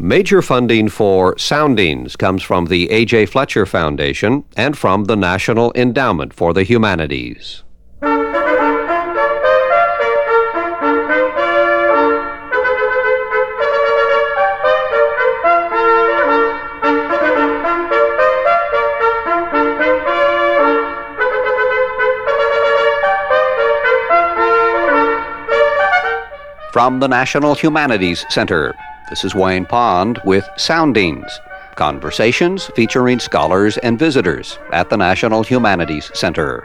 Major funding for Soundings comes from the A.J. Fletcher Foundation and from the National Endowment for the Humanities. From the National Humanities Center, this is Wayne Pond with Soundings, conversations featuring scholars and visitors at the National Humanities Center.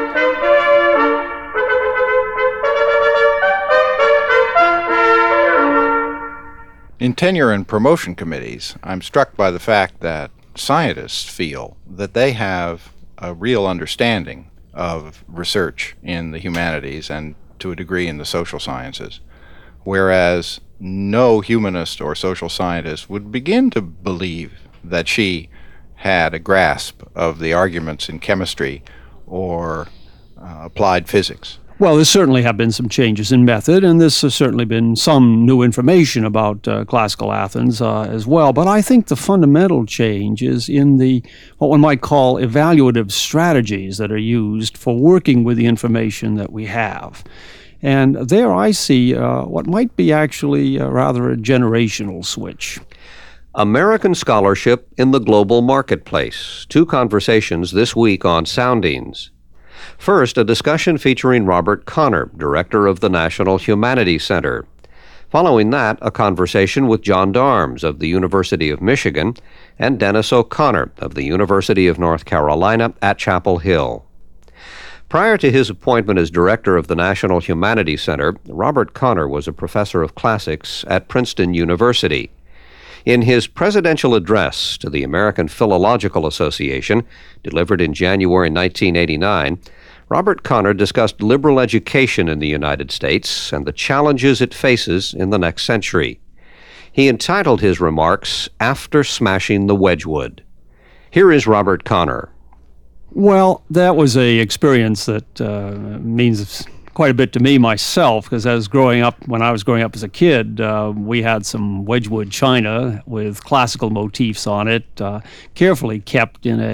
In tenure and promotion committees, I'm struck by the fact that scientists feel that they have a real understanding of research in the humanities and to a degree in the social sciences, whereas no humanist or social scientist would begin to believe that she had a grasp of the arguments in chemistry or applied physics. Well, there certainly have been some changes in method, and there's certainly been some new information about classical Athens as well. But I think the fundamental change is in the what one might call evaluative strategies that are used for working with the information that we have. And there I see what might be actually rather a generational switch. American Scholarship in the Global Marketplace. Two conversations this week on Soundings. First, a discussion featuring Robert Conner, director of the National Humanities Center. Following that, a conversation with John Darms of the University of Michigan and Dennis O'Connor of the University of North Carolina at Chapel Hill. Prior to his appointment as director of the National Humanities Center, Robert Conner was a professor of classics at Princeton University. In his presidential address to the American Philological Association, delivered in January 1989, Robert Conner discussed liberal education in the United States and the challenges it faces in the next century. He entitled his remarks, "After Smashing the Wedgwood." Here is Robert Conner. Well, that was a experience that means quite a bit to me myself, because when I was growing up as a kid, we had some Wedgwood china with classical motifs on it, carefully kept in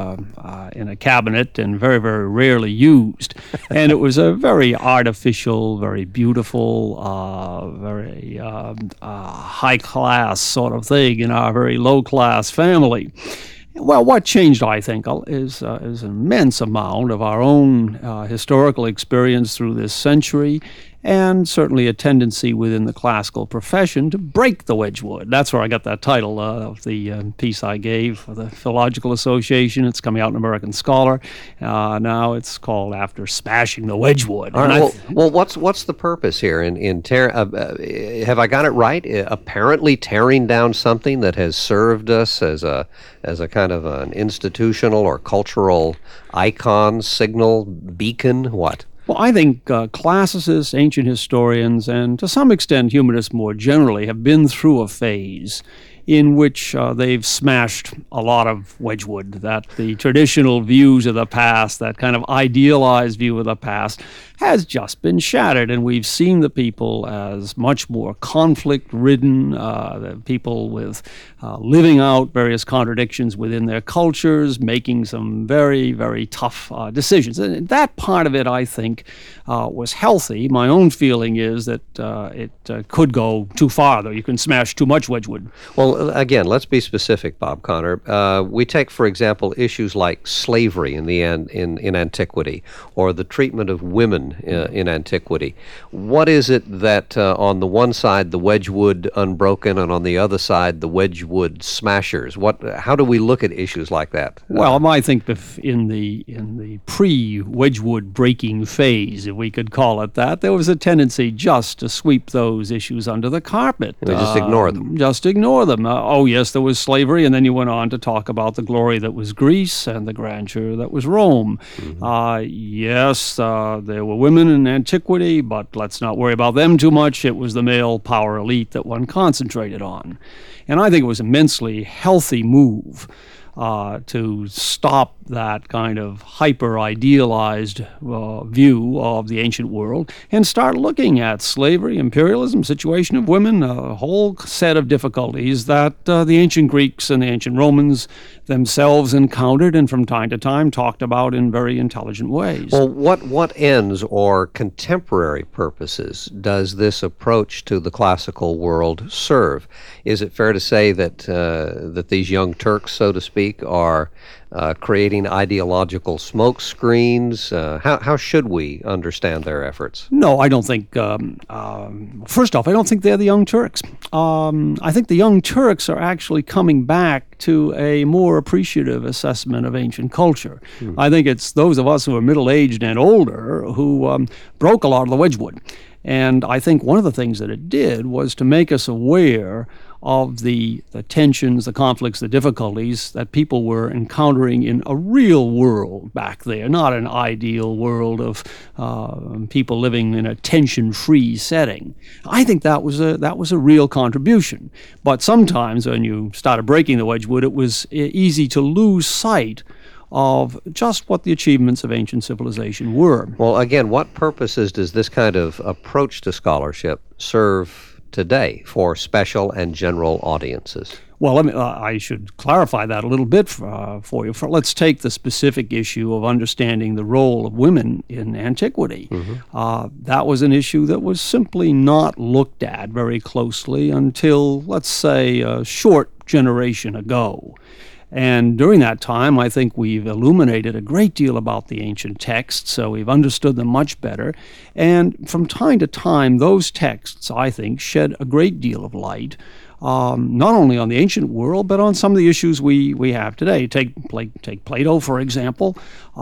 a cabinet and very, very rarely used. And it was a very artificial, very beautiful, very high-class sort of thing in our very low-class family. Well, what changed, I think, is an immense amount of our own historical experience through this century, and certainly a tendency within the classical profession to break the Wedgwood. That's where I got that title of the piece I gave for the Philological Association. It's coming out in American Scholar. Now it's called "After Smashing the Wedgwood." All right, well, what's the purpose here? Have I got it right? Apparently tearing down something that has served us as a kind of an institutional or cultural icon, signal, beacon, what? Well, I think classicists, ancient historians, and to some extent humanists more generally have been through a phase in which they've smashed a lot of Wedgwood, that the traditional views of the past, that kind of idealized view of the past, has just been shattered, and we've seen the people as much more conflict-ridden, the people with living out various contradictions within their cultures, making some very, very tough decisions. And that part of it, I think, was healthy. My own feeling is that it could go too far, though. You can smash too much Wedgwood. Well, again, let's be specific, Bob Conner. We take, for example, issues like slavery in antiquity, or the treatment of women in antiquity. What is it that on the one side the Wedgwood unbroken, and on the other side the Wedgwood smashers? How do we look at issues like that? Well, I think in the pre-Wedgwood breaking phase, if we could call it that, there was a tendency just to sweep those issues under the carpet. We just ignore them. Just ignore them. Oh, yes, there was slavery, and then you went on to talk about the glory that was Greece and the grandeur that was Rome. Mm-hmm. Yes, there were women in antiquity, but let's not worry about them too much. It was the male power elite that one concentrated on. And I think it was an immensely healthy move. to stop that kind of hyper-idealized view of the ancient world and start looking at slavery, imperialism, situation of women, a whole set of difficulties that the ancient Greeks and the ancient Romans themselves encountered and from time to time talked about in very intelligent ways. Well, what ends or contemporary purposes does this approach to the classical world serve? Is it fair to say that that these young Turks, so to speak, are creating ideological smoke screens? How should we understand their efforts? No, I don't think, first off, I don't think they're the Young Turks. I think the Young Turks are actually coming back to a more appreciative assessment of ancient culture. I think it's those of us who are middle-aged and older who broke a lot of the Wedgwood. And I think one of the things that it did was to make us aware of the tensions, the conflicts, the difficulties that people were encountering in a real world back there, not an ideal world of people living in a tension-free setting. I think that was a real contribution. But sometimes when you started breaking the Wedgwood, it was easy to lose sight of just what the achievements of ancient civilization were. Well, again, what purposes does this kind of approach to scholarship serve today for special and general audiences? Well, I should clarify that a little bit for you. Let's take the specific issue of understanding the role of women in antiquity. That was an issue that was simply not looked at very closely until, let's say, a short generation ago. And during that time, I think we've illuminated a great deal about the ancient texts, so we've understood them much better. And from time to time, those texts, I think, shed a great deal of light, not only on the ancient world, but on some of the issues we have today. Take Plato, for example.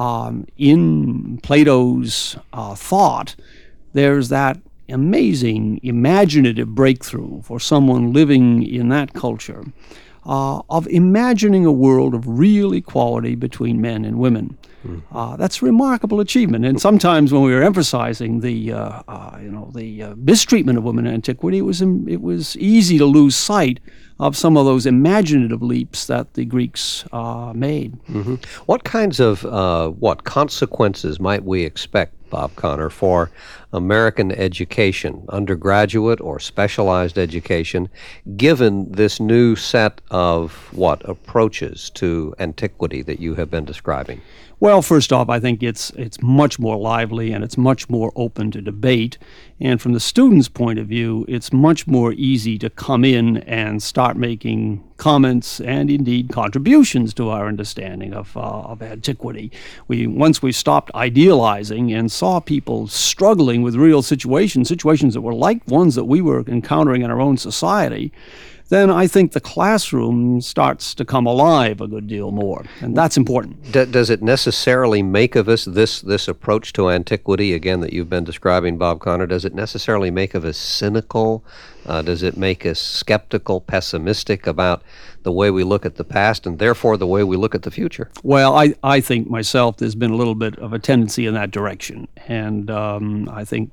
In Plato's thought, there's that amazing imaginative breakthrough for someone living in that culture, of imagining a world of real equality between men and women. That's a remarkable achievement. And sometimes when we were emphasizing the mistreatment of women in antiquity, it was easy to lose sight of some of those imaginative leaps that the Greeks made. What kinds of consequences might we expect, Bob Conner, for American education, undergraduate or specialized education, given this new set of approaches to antiquity that you have been describing? Well, first off, I think it's much more lively and it's much more open to debate. And from the student's point of view, it's much more easy to come in and start making comments and indeed contributions to our understanding of antiquity. Once we stopped idealizing and saw people struggling with real situations that were like ones that we were encountering in our own society, then I think the classroom starts to come alive a good deal more, and that's important. Does it necessarily make of us this approach to antiquity, again, that you've been describing, Bob Conner, does it necessarily make of us cynical? Does it make us skeptical, pessimistic about the way we look at the past and therefore the way we look at the future? Well, I think myself there's been a little bit of a tendency in that direction, and I think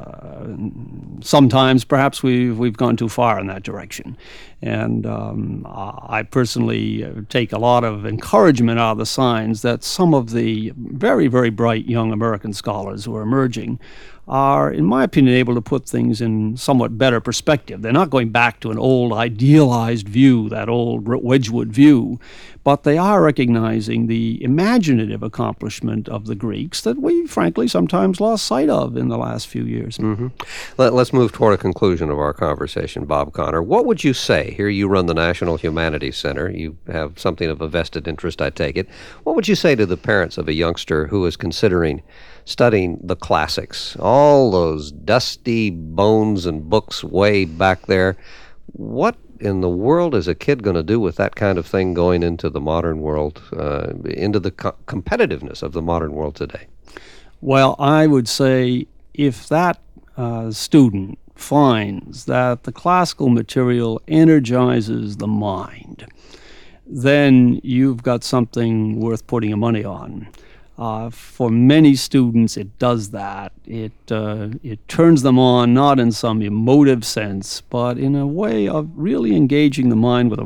sometimes perhaps we've gone too far in that direction. And I personally take a lot of encouragement out of the signs that some of the very, very bright young American scholars who are emerging are, in my opinion, able to put things in somewhat better perspective. They're not going back to an old idealized view, that old Wedgwood view, but they are recognizing the imaginative accomplishment of the Greeks that we, frankly, sometimes lost sight of in the last few years. Let's move toward a conclusion of our conversation, Bob Conner. What would you say? Here you run the National Humanities Center. You have something of a vested interest, I take it. What would you say to the parents of a youngster who is considering studying the classics, all those dusty bones and books way back there? What in the world is a kid going to do with that kind of thing going into the modern world, into the competitiveness of the modern world today? Well, I would say if that student finds that the classical material energizes the mind, then you've got something worth putting your money on. For many students, it does that. It turns them on, not in some emotive sense, but in a way of really engaging the mind with a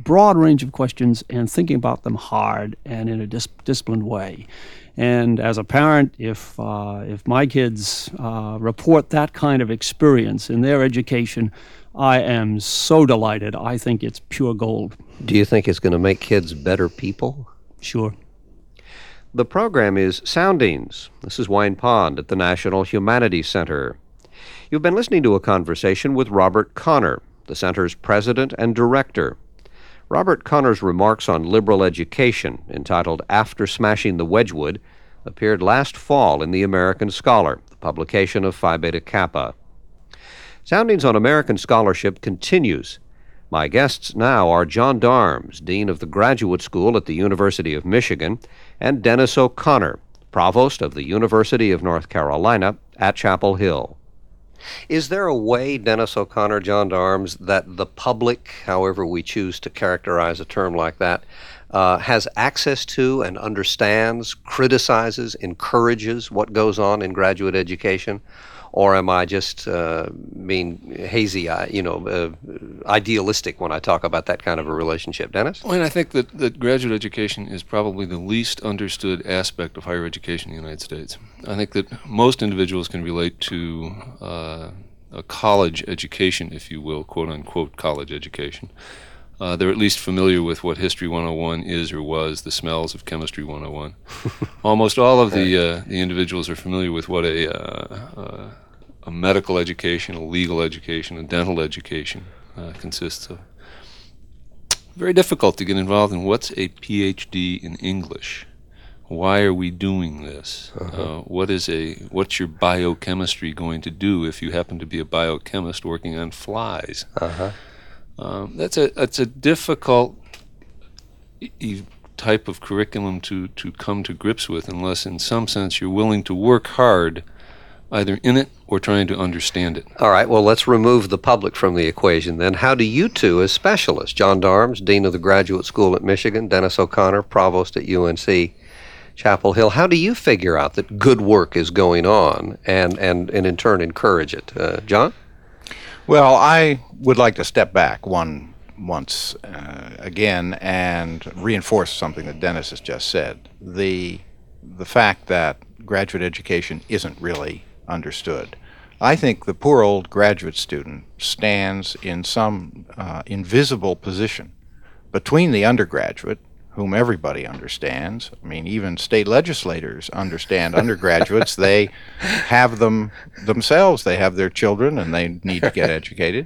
broad range of questions and thinking about them hard and in a disciplined way. And as a parent, if my kids report that kind of experience in their education, I am so delighted. I think it's pure gold. Do you think it's going to make kids better people? Sure. The program is Soundings. This is Wayne Pond at the National Humanities Center. You've been listening to a conversation with Robert Conner, the center's president and director. Robert Conner's remarks on liberal education, entitled After Smashing the Wedgwood, appeared last fall in the American Scholar, the publication of Phi Beta Kappa. Soundings on American Scholarship continues. My guests now are John Darms, Dean of the Graduate School at the University of Michigan, and Dennis O'Connor, Provost of the University of North Carolina at Chapel Hill. Is there a way, Dennis O'Connor, John Darms, that the public, however we choose to characterize a term like that, has access to and understands, criticizes, encourages what goes on in graduate education? Or am I just being hazy, idealistic when I talk about that kind of a relationship? Dennis? Well, I think that graduate education is probably the least understood aspect of higher education in the United States. I think that most individuals can relate to a college education, if you will, quote-unquote college education. They're at least familiar with what History 101 is or was, the smells of Chemistry 101. Almost all of the individuals are familiar with what a medical education, a legal education, a dental education consists of. Very difficult to get involved in what's a PhD in English. Why are we doing this? What's your biochemistry going to do if you happen to be a biochemist working on flies? That's a difficult type of curriculum to come to grips with unless in some sense you're willing to work hard either in it or trying to understand it. All right, well, let's remove the public from the equation then. How do you two as specialists, John Darms, Dean of the Graduate School at Michigan, Dennis O'Connor, Provost at UNC Chapel Hill, how do you figure out that good work is going on and in turn encourage it? John? Well, I would like to step back once again and reinforce something that Dennis has just said. The fact that graduate education isn't really understood. I think the poor old graduate student stands in some invisible position between the undergraduate, whom everybody understands. I mean, even state legislators understand undergraduates. They have them themselves. They have their children, and they need to get educated.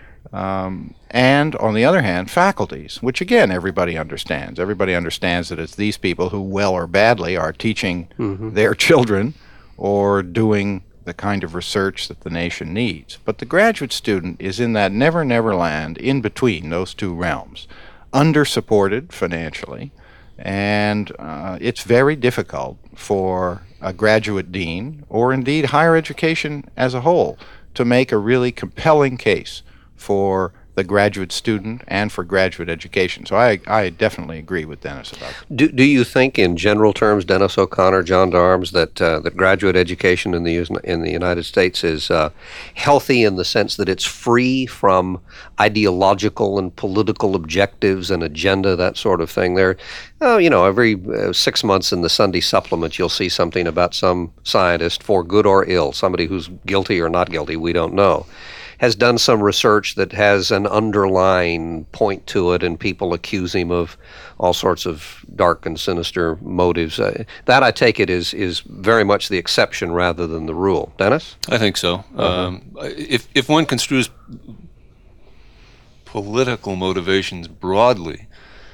And on the other hand, faculties, which again, everybody understands. Everybody understands that it's these people who, well or badly, are teaching their children or doing the kind of research that the nation needs. But the graduate student is in that never land in between those two realms, under-supported financially, and it's very difficult for a graduate dean, or indeed higher education as a whole, to make a really compelling case for the graduate student and for graduate education. So I definitely agree with Dennis about that. Do you think, in general terms, Dennis O'Connor, John Darms, that graduate education in the United States is healthy in the sense that it's free from ideological and political objectives and agenda, that sort of thing? Every 6 months in the Sunday supplement, you'll see something about some scientist, for good or ill, somebody who's guilty or not guilty, we don't know, has done some research that has an underlying point to it, and people accuse him of all sorts of dark and sinister motives. That, I take it, is very much the exception rather than the rule. Dennis? I think so. If one construes political motivations broadly,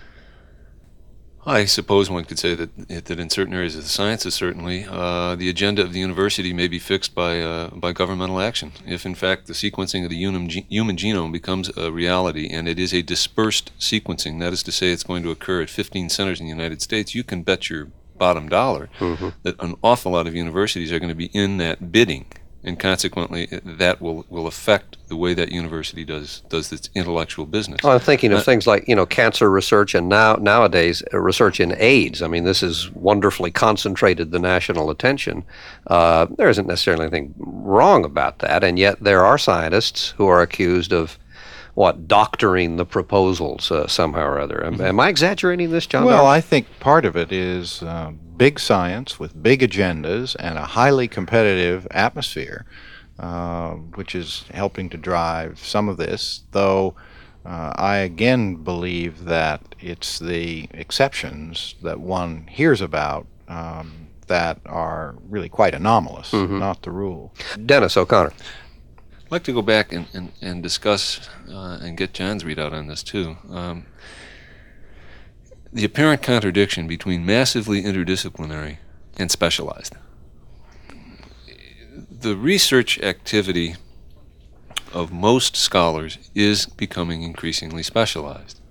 I suppose one could say that in certain areas of the sciences, certainly, the agenda of the university may be fixed by governmental action. If, in fact, the sequencing of the human genome becomes a reality, and it is a dispersed sequencing, that is to say it's going to occur at 15 centers in the United States, you can bet your bottom dollar that an awful lot of universities are going to be in that bidding. And consequently, that will affect the way that university does its intellectual business. Well, I'm thinking of things like cancer research, and nowadays research in AIDS. I mean, this has wonderfully concentrated the national attention. There isn't necessarily anything wrong about that, and yet there are scientists who are accused of doctoring the proposals somehow or other. Am I exaggerating this, John? Well, Darby? I think part of it is big science with big agendas and a highly competitive atmosphere, which is helping to drive some of this, though I again believe that it's the exceptions that one hears about that are really quite anomalous, not the rule. Dennis O'Connor. I'd like to go back and discuss and get John's readout on this too. The apparent contradiction between massively interdisciplinary and specialized. The research activity of most scholars is becoming increasingly specialized.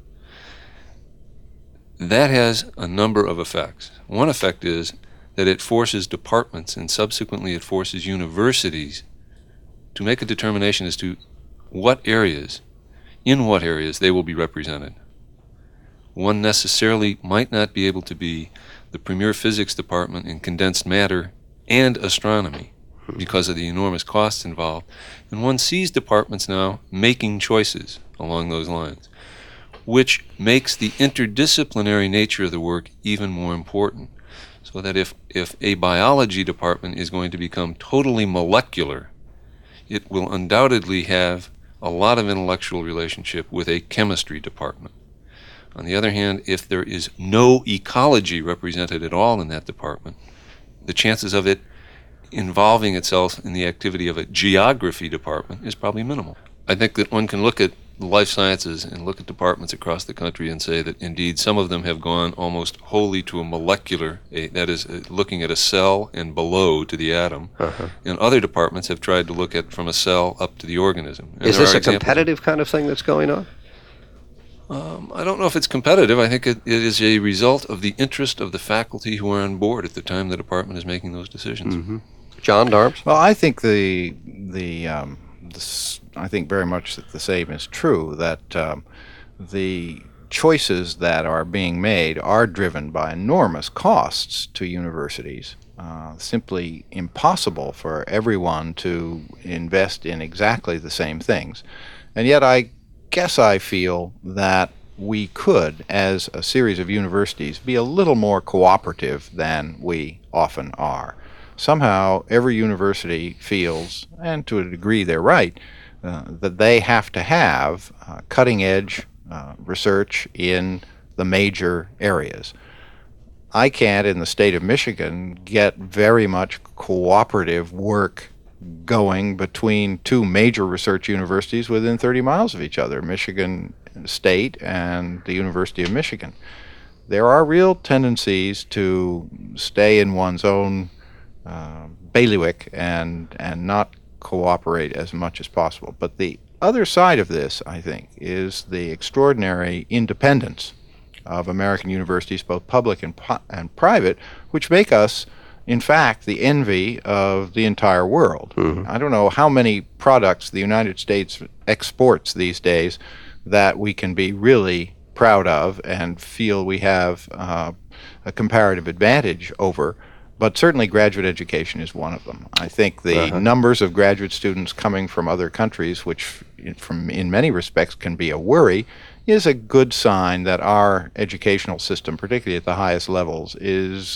That has a number of effects. One effect is that it forces departments and subsequently it forces universities to make a determination as to in what areas they will be represented. One necessarily might not be able to be the premier physics department in condensed matter and astronomy because of the enormous costs involved. And one sees departments now making choices along those lines, which makes the interdisciplinary nature of the work even more important. So that if a biology department is going to become totally molecular, it will undoubtedly have a lot of intellectual relationship with a chemistry department. On the other hand, if there is no ecology represented at all in that department, the chances of it involving itself in the activity of a geography department is probably minimal. I think that one can look at the life sciences and look at departments across the country and say that indeed some of them have gone almost wholly to a molecular, that is, looking at a cell and below to the atom, and other departments have tried to look at from a cell up to the organism. And Is this a competitive kind of thing that's going on? I don't know if it's competitive. I think it is a result of the interest of the faculty who are on board at the time the department is making those decisions. John Darbs? Well, I think I think very much that the same is true, that the choices that are being made are driven by enormous costs to universities. Simply impossible for everyone to invest in exactly the same things. And yet I guess I feel that we could, as a series of universities, be a little more cooperative than we often are. Somehow every university feels, and to a degree they're right, that they have to have cutting-edge research in the major areas. I can't, in the state of Michigan, get very much cooperative work going between two major research universities within 30 miles of each other, Michigan State and the University of Michigan. There are real tendencies to stay in one's own bailiwick and not cooperate as much as possible. But the other side of this, I think, is the extraordinary independence of American universities, both public and private, which make us, in fact, the envy of the entire world. I don't know how many products the United States exports these days that we can be really proud of and feel we have a comparative advantage over. But certainly graduate education is one of them. I think the numbers of graduate students coming from other countries, which in many respects can be a worry, is a good sign that our educational system, particularly at the highest levels, is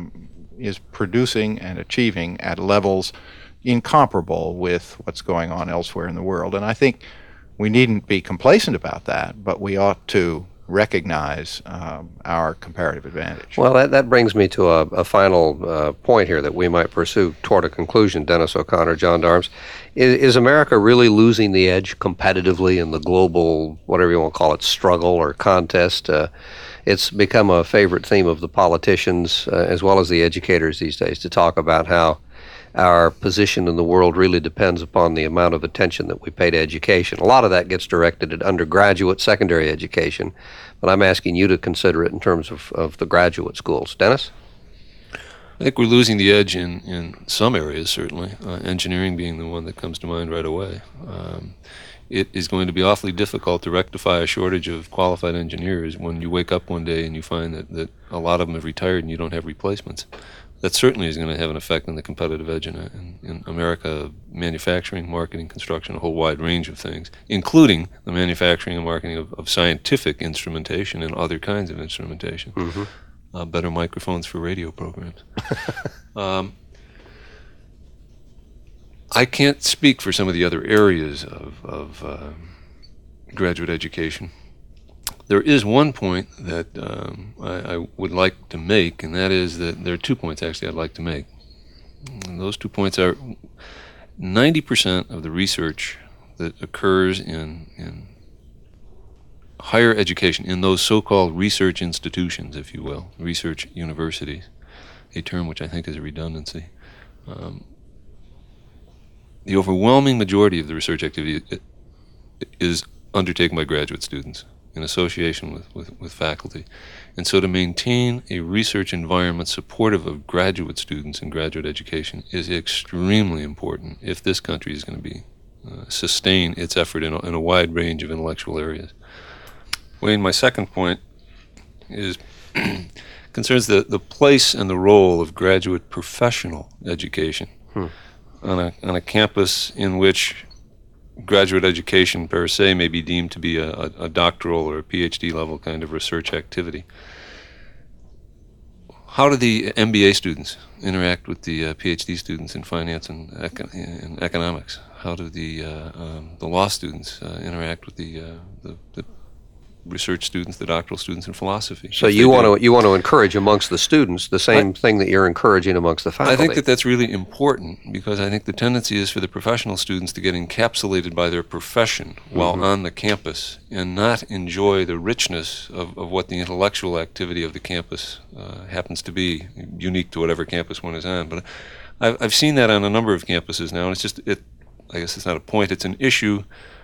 producing and achieving at levels incomparable with what's going on elsewhere in the world. And I think we needn't be complacent about that, but we ought to recognize our comparative advantage. Well, that brings me to a final point here that we might pursue toward a conclusion. Dennis O'Connor, John Darbs, is America really losing the edge competitively in the global, whatever you want to call it, struggle or contest? It's become a favorite theme of the politicians as well as the educators these days to talk about how our position in the world really depends upon the amount of attention that we pay to education. A lot of that gets directed at undergraduate, secondary education, but I'm asking you to consider it in terms of the graduate schools. Dennis? I think we're losing the edge in some areas, certainly, engineering being the one that comes to mind right away. It is going to be awfully difficult to rectify a shortage of qualified engineers when you wake up one day and you find that a lot of them have retired and you don't have replacements. that certainly is going to have an effect on the competitive edge in America, manufacturing, marketing, construction, a whole wide range of things, including the manufacturing and marketing of scientific instrumentation and other kinds of instrumentation. Better microphones for radio programs. I can't speak for some of the other areas of graduate education. There is one point that I would like to make, and that is that there are 2 points actually I'd like to make. And those 2 points are 90% of the research that occurs in higher education, in those so-called research institutions, if you will, research universities, a term which I think is a redundancy. The overwhelming majority of the research activity is undertaken by graduate students in association with faculty. And so to maintain a research environment supportive of graduate students in graduate education is extremely important if this country is going to be sustain its effort in a wide range of intellectual areas. Wayne, my second point is concerns the place and the role of graduate professional education on a campus in which graduate education per se may be deemed to be a doctoral or a PhD level kind of research activity. How do the MBA students interact with the PhD students in finance and economics? How do the law students interact with the research students, the doctoral students in philosophy? So you want to encourage amongst the students the same thing that you're encouraging amongst the faculty. I think that's really important, because I think the tendency is for the professional students to get encapsulated by their profession while on the campus and not enjoy the richness of what the intellectual activity of the campus happens to be, unique to whatever campus one is on. But I've seen that on a number of campuses now, and it's just, I guess it's not a point, it's an issue.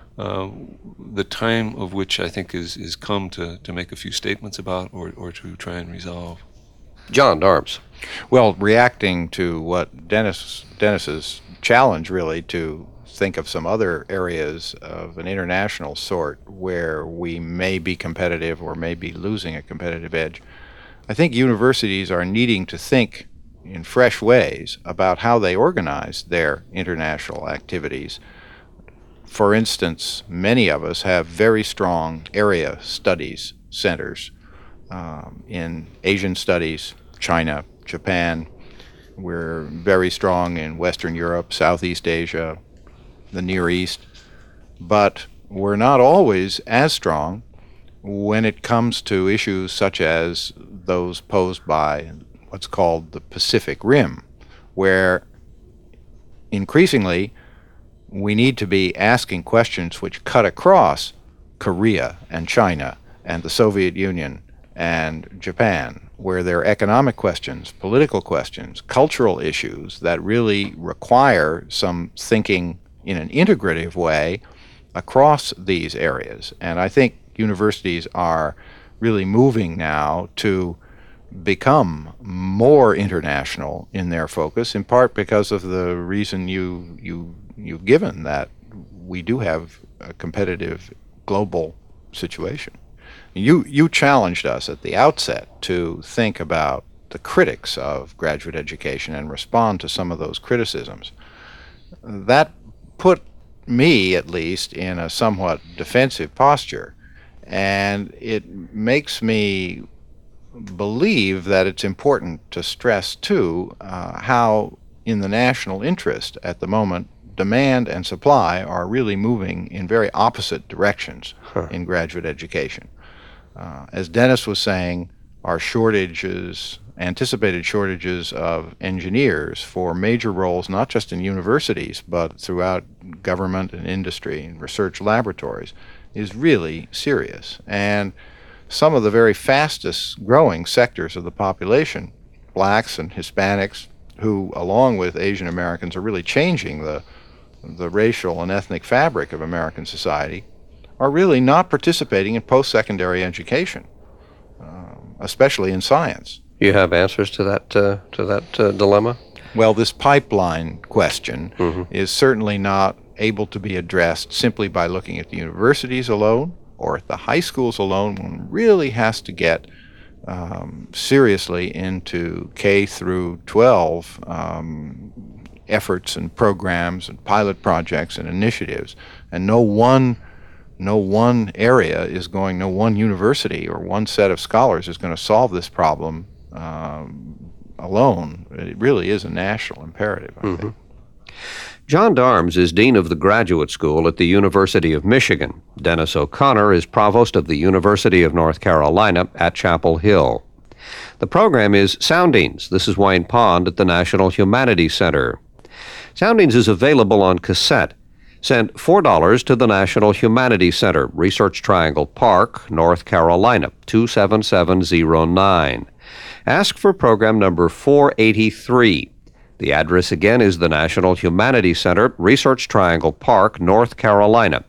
The time of which I think is come to make a few statements about or to try and resolve. John Darms. Well, reacting to what Dennis's challenge, really, to think of some other areas of an international sort where we may be competitive or may be losing a competitive edge, I think universities are needing to think in fresh ways about how they organize their international activities. For instance, many of us have very strong area studies centers in Asian studies, China, Japan. We're very strong in Western Europe, Southeast Asia, the Near East. But we're not always as strong when it comes to issues such as those posed by what's called the Pacific Rim, where increasingly we need to be asking questions which cut across Korea and China and the Soviet Union and Japan, where there are economic questions, political questions, cultural issues that really require some thinking in an integrative way across these areas. And I think universities are really moving now to become more international in their focus, in part because of the reason you've given, that we do have a competitive global situation. You challenged us at the outset to think about the critics of graduate education and respond to some of those criticisms. That put me, at least, in a somewhat defensive posture, and it makes me believe that it's important to stress, too, how in the national interest at the moment, demand and supply are really moving in very opposite directions in graduate education. As Dennis was saying, our shortages, anticipated shortages of engineers for major roles, not just in universities, but throughout government and industry and research laboratories, is really serious. And some of the very fastest growing sectors of the population, blacks and Hispanics, who, along with Asian Americans, are really changing the racial and ethnic fabric of American society, are really not participating in post-secondary education, especially in science. You have answers to that dilemma? Well, this pipeline question is certainly not able to be addressed simply by looking at the universities alone or at the high schools alone. One really has to get seriously into K through 12 efforts and programs and pilot projects and initiatives, and no one area is going, no one university or one set of scholars is going to solve this problem alone. It really is a national imperative, I think. John Darms is Dean of the Graduate School at the University of Michigan. Dennis O'Connor is Provost of the University of North Carolina at Chapel Hill. The program is Soundings. This is Wayne Pond at the National Humanities Center. Soundings is available on cassette. Send $4 to the National Humanities Center, Research Triangle Park, North Carolina, 27709. Ask for program number 483. The address again is the National Humanities Center, Research Triangle Park, North Carolina,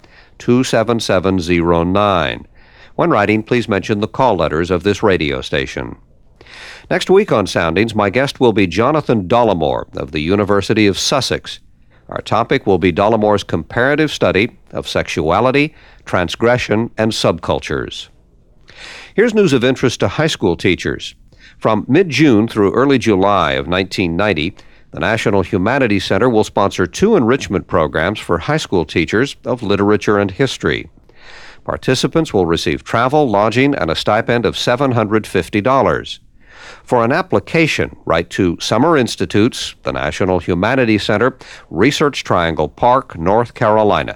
27709. When writing, please mention the call letters of this radio station. Next week on Soundings, my guest will be Jonathan Dollimore of the University of Sussex. Our topic will be Dollimore's comparative study of sexuality, transgression, and subcultures. Here's news of interest to high school teachers. From mid-June through early July of 1990, the National Humanities Center will sponsor 2 enrichment programs for high school teachers of literature and history. Participants will receive travel, lodging, and a stipend of $750. For an application, write to Summer Institutes, the National Humanities Center, Research Triangle Park, North Carolina,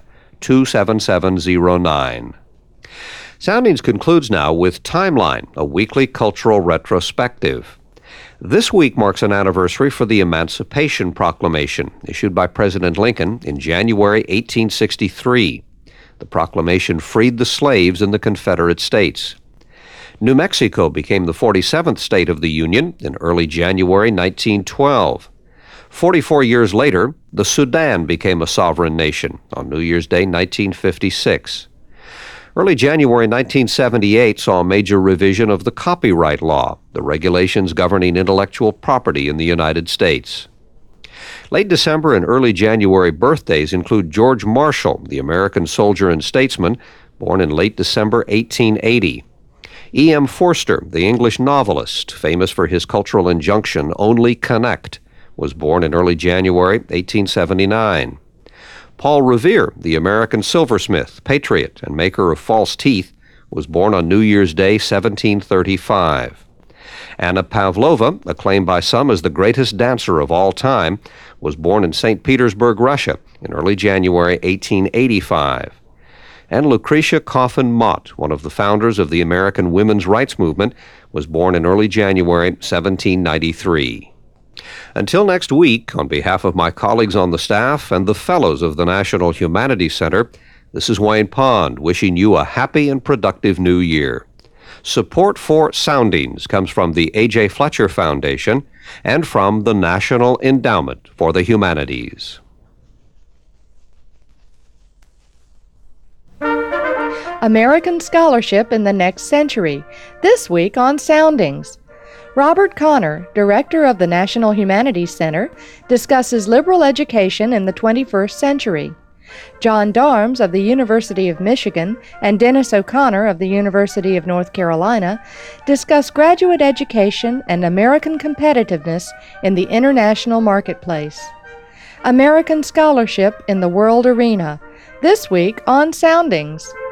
27709. Soundings concludes now with Timeline, a weekly cultural retrospective. This week marks an anniversary for the Emancipation Proclamation, issued by President Lincoln in January 1863. The proclamation freed the slaves in the Confederate States. New Mexico became the 47th state of the Union in early January 1912. 44 years later, the Sudan became a sovereign nation on New Year's Day 1956. Early January 1978 saw a major revision of the copyright law, the regulations governing intellectual property in the United States. Late December and early January birthdays include George Marshall, the American soldier and statesman, born in late December 1880. E.M. Forster, the English novelist, famous for his cultural injunction, Only Connect, was born in early January 1879. Paul Revere, the American silversmith, patriot, and maker of false teeth, was born on New Year's Day, 1735. Anna Pavlova, acclaimed by some as the greatest dancer of all time, was born in St. Petersburg, Russia, in early January 1885. And Lucretia Coffin Mott, one of the founders of the American women's rights movement, was born in early January 1793. Until next week, on behalf of my colleagues on the staff and the fellows of the National Humanities Center, this is Wayne Pond wishing you a happy and productive new year. Support for Soundings comes from the A.J. Fletcher Foundation and from the National Endowment for the Humanities. American Scholarship in the Next Century, this week on Soundings. Robert Connor, director of the National Humanities Center, discusses liberal education in the 21st century. John Darms of the University of Michigan and Dennis O'Connor of the University of North Carolina discuss graduate education and American competitiveness in the international marketplace. American Scholarship in the World Arena, this week on Soundings.